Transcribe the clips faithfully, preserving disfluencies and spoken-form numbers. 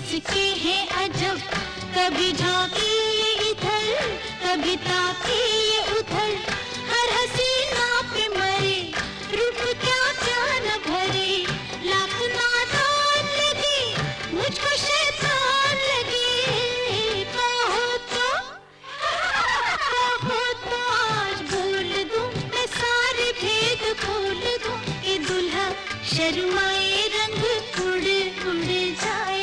किसके हैं अजब, कभी झांकी ये इधर, कभी ताकी ये उधर, हर हसीना पे मरे, रूप क्या क्या न भरे, लाख नादान लगे, मुझको शैतान लगे, कहो तो, कहो तो आज बोल दूं, मैं सारे भेद खोल दूं, ये दुल्हा शर्माए रंग उड़ उड़ जाए।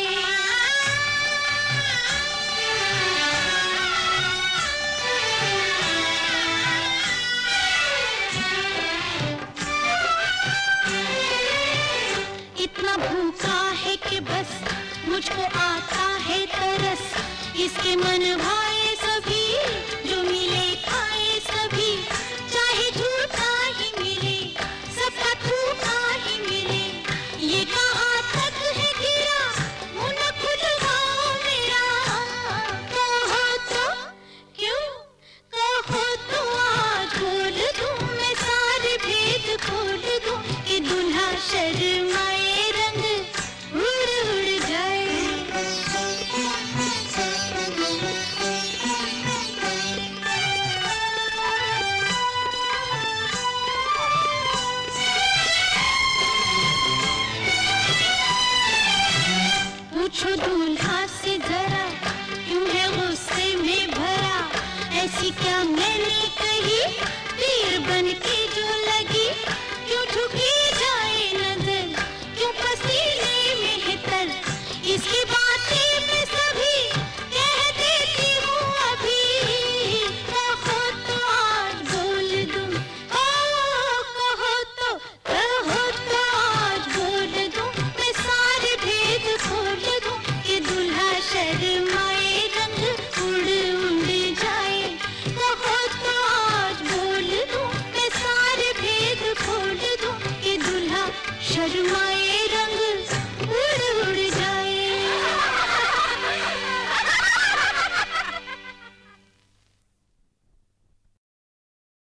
इतना भूखा है कि बस मुझको आता है तरस, इसके मन भाए सभी, जो मिले खाए सभी, चाहे झूठा ही मिले, सबका झूठा ही मिले, ये कहाँ तक है गिरा, मुँह न खुलवाओ मेरा, कहो तो, क्यों कहो तो आज बोल दूं, मैं सारे भेद खोल दूं, कि दुल्हा शर्माए रंग उड़ उड़ जाए। पूछो दूल्हा से जरा, क्यों है गुस्से में भरा, ऐसी क्या मैंने कही, तीर बन के